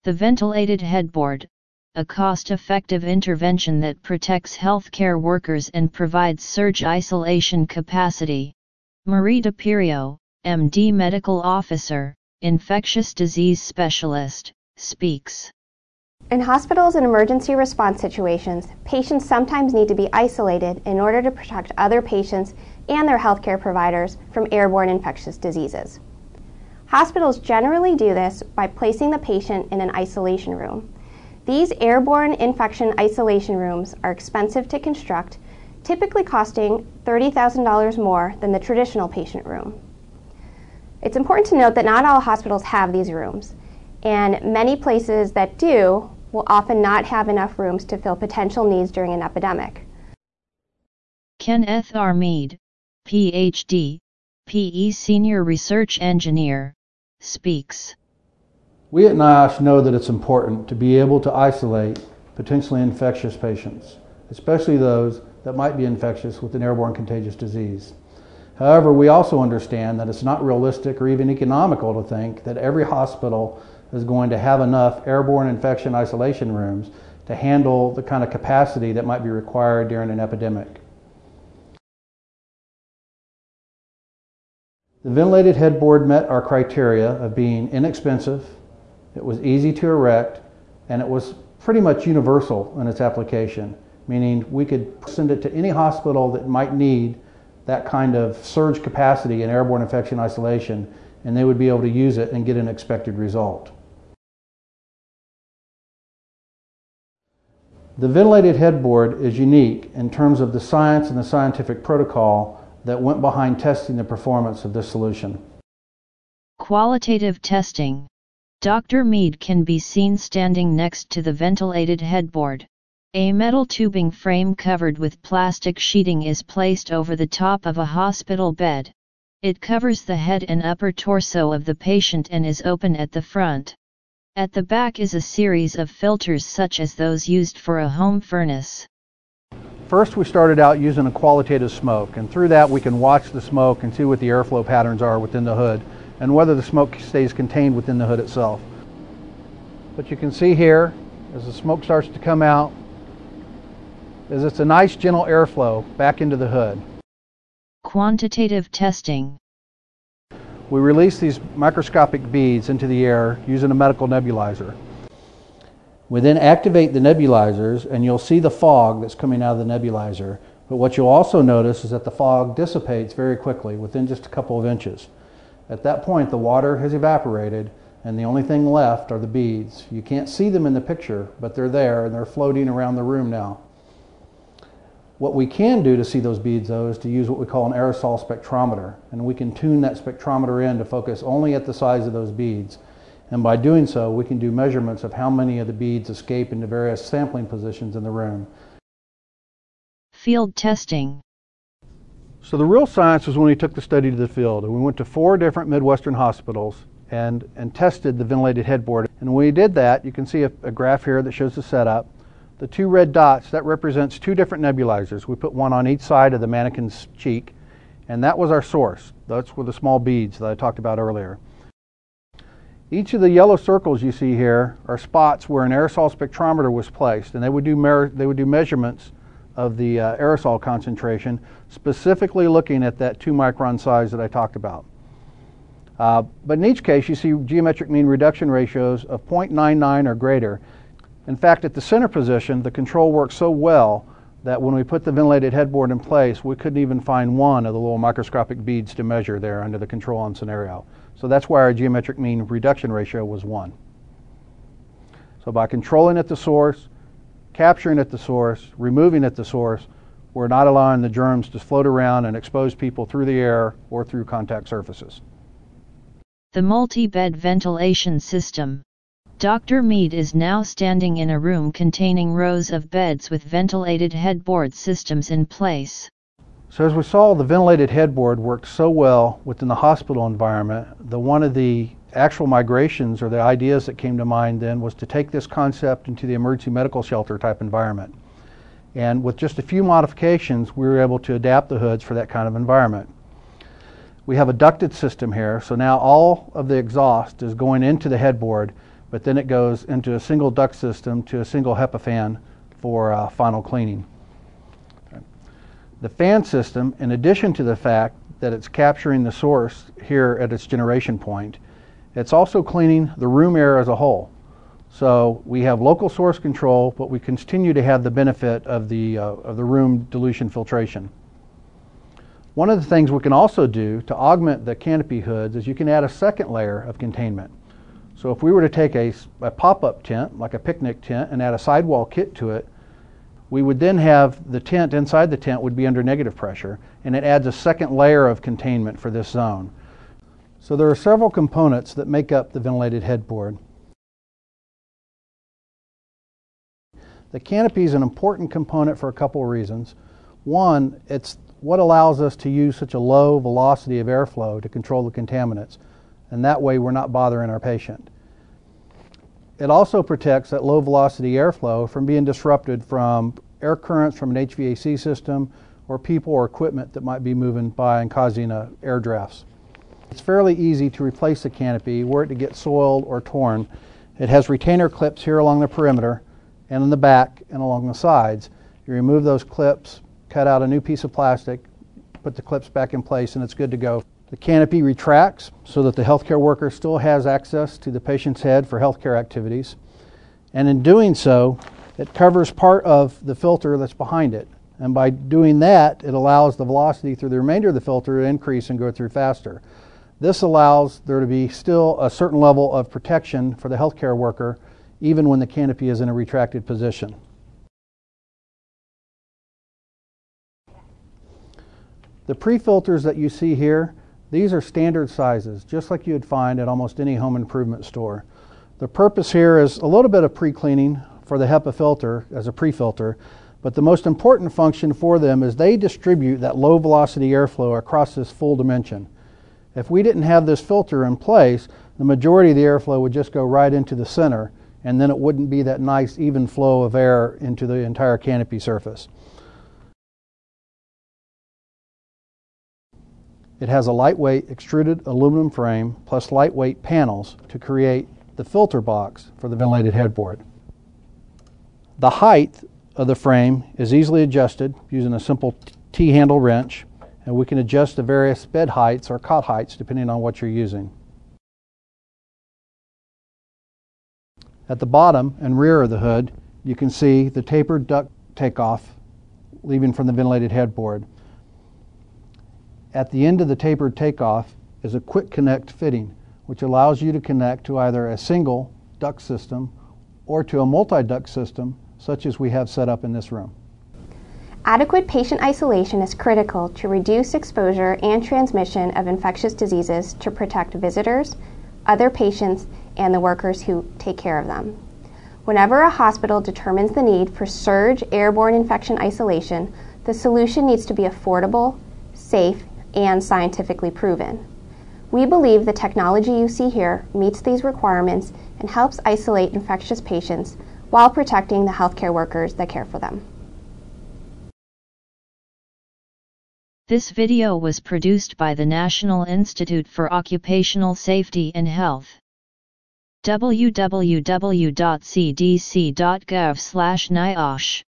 The ventilated headboard, a cost-effective intervention that protects healthcare workers and provides surge isolation capacity. Marie DePirio, MD Medical Officer, Infectious Disease Specialist, speaks. In hospitals and emergency response situations, patients sometimes need to be isolated in order to protect other patients and their healthcare providers from airborne infectious diseases. Hospitals generally do this by placing the patient in an isolation room. These airborne infection isolation rooms are expensive to construct, typically costing $30,000 more than the traditional patient room. It's important to note that not all hospitals have these rooms, and many places that do will often not have enough rooms to fill potential needs during an epidemic. Kenneth R. Mead, Ph.D., PE Senior Research Engineer, speaks. We at NIOSH know that it's important to be able to isolate potentially infectious patients, especially those that might be infectious with an airborne contagious disease. However, we also understand that it's not realistic or even economical to think that every hospital is going to have enough airborne infection isolation rooms to handle the kind of capacity that might be required during an epidemic. The ventilated headboard met our criteria of being inexpensive, it was easy to erect, and it was pretty much universal in its application, meaning we could send it to any hospital that might need that kind of surge capacity in airborne infection isolation, and they would be able to use it and get an expected result. The ventilated headboard is unique in terms of the science and the scientific protocol that went behind testing the performance of this solution. Qualitative testing. Dr. Mead can be seen standing next to the ventilated headboard. A metal tubing frame covered with plastic sheeting is placed over the top of a hospital bed. It covers the head and upper torso of the patient and is open at the front. At the back is a series of filters such as those used for a home furnace. First, we started out using a qualitative smoke, and through that we can watch the smoke and see what the airflow patterns are within the hood and whether the smoke stays contained within the hood itself. But you can see here, as the smoke starts to come out, is it's a nice gentle airflow back into the hood. Quantitative testing. We release these microscopic beads into the air using a medical nebulizer. We then activate the nebulizers, and you'll see the fog that's coming out of the nebulizer. But what you'll also notice is that the fog dissipates very quickly within just a couple of inches. At that point, the water has evaporated, and the only thing left are the beads. You can't see them in the picture, but they're there, and they're floating around the room now. What we can do to see those beads, though, is to use what we call an aerosol spectrometer, and we can tune that spectrometer in to focus only at the size of those beads. And by doing so, we can do measurements of how many of the beads escape into various sampling positions in the room. Field testing. So the real science was when we took the study to the field, and we went to 4 different Midwestern hospitals and tested the ventilated headboard. And when we did that, you can see a graph here that shows the setup. The 2 red dots, that represents 2 different nebulizers. We put one on each side of the mannequin's cheek, and that was our source. That's where the small beads that I talked about earlier. Each of the yellow circles you see here are spots where an aerosol spectrometer was placed, and they would do measurements of the aerosol concentration, specifically looking at that 2 micron size that I talked about. But in each case, you see geometric mean reduction ratios of 0.99 or greater. In fact, at the center position, the control worked so well that when we put the ventilated headboard in place, we couldn't even find one of the little microscopic beads to measure there under the control on scenario. So that's why our geometric mean reduction ratio was 1. So by controlling at the source, capturing at the source, removing at the source, we're not allowing the germs to float around and expose people through the air or through contact surfaces. The multi-bed ventilation system. Dr. Mead is now standing in a room containing rows of beds with ventilated headboard systems in place. So as we saw, the ventilated headboard worked so well within the hospital environment, one of the actual migrations or the ideas that came to mind then was to take this concept into the emergency medical shelter type environment. And with just a few modifications, we were able to adapt the hoods for that kind of environment. We have a ducted system here, so now all of the exhaust is going into the headboard, but then it goes into a single duct system to a single HEPA fan for final cleaning. The fan system, in addition to the fact that it's capturing the source here at its generation point, it's also cleaning the room air as a whole. So we have local source control, but we continue to have the benefit of the room dilution filtration. One of the things we can also do to augment the canopy hoods is you can add a second layer of containment. So if we were to take a pop-up tent, like a picnic tent, and add a sidewall kit to it, we would then have the tent inside the tent would be under negative pressure, and it adds a second layer of containment for this zone. So there are several components that make up the ventilated headboard. The canopy is an important component for a couple of reasons. One, it's what allows us to use such a low velocity of airflow to control the contaminants, and that way we're not bothering our patient. It also protects that low velocity airflow from being disrupted from air currents from an HVAC system or people or equipment that might be moving by and causing air drafts. It's fairly easy to replace the canopy were it to get soiled or torn. It has retainer clips here along the perimeter and in the back and along the sides. You remove those clips, cut out a new piece of plastic, put the clips back in place, and it's good to go. The canopy retracts so that the healthcare worker still has access to the patient's head for healthcare activities. And in doing so, it covers part of the filter that's behind it. And by doing that, it allows the velocity through the remainder of the filter to increase and go through faster. This allows there to be still a certain level of protection for the healthcare worker, even when the canopy is in a retracted position. The pre-filters that you see here, these are standard sizes, just like you'd find at almost any home improvement store. The purpose here is a little bit of pre-cleaning for the HEPA filter as a pre-filter, but the most important function for them is they distribute that low velocity airflow across this full dimension. If we didn't have this filter in place, the majority of the airflow would just go right into the center, and then it wouldn't be that nice even flow of air into the entire canopy surface. It has a lightweight extruded aluminum frame plus lightweight panels to create the filter box for the ventilated headboard. The height of the frame is easily adjusted using a simple T-handle wrench, and we can adjust the various bed heights or cot heights depending on what you're using. At the bottom and rear of the hood, you can see the tapered duct takeoff leaving from the ventilated headboard. At the end of the tapered takeoff is a quick connect fitting, which allows you to connect to either a single duct system or to a multi-duct system, such as we have set up in this room. Adequate patient isolation is critical to reduce exposure and transmission of infectious diseases to protect visitors, other patients, and the workers who take care of them. Whenever a hospital determines the need for surge airborne infection isolation, the solution needs to be affordable, safe, and scientifically proven. We believe the technology you see here meets these requirements and helps isolate infectious patients while protecting the healthcare workers that care for them. This video was produced by the National Institute for Occupational Safety and Health. www.cdc.gov/NIOSH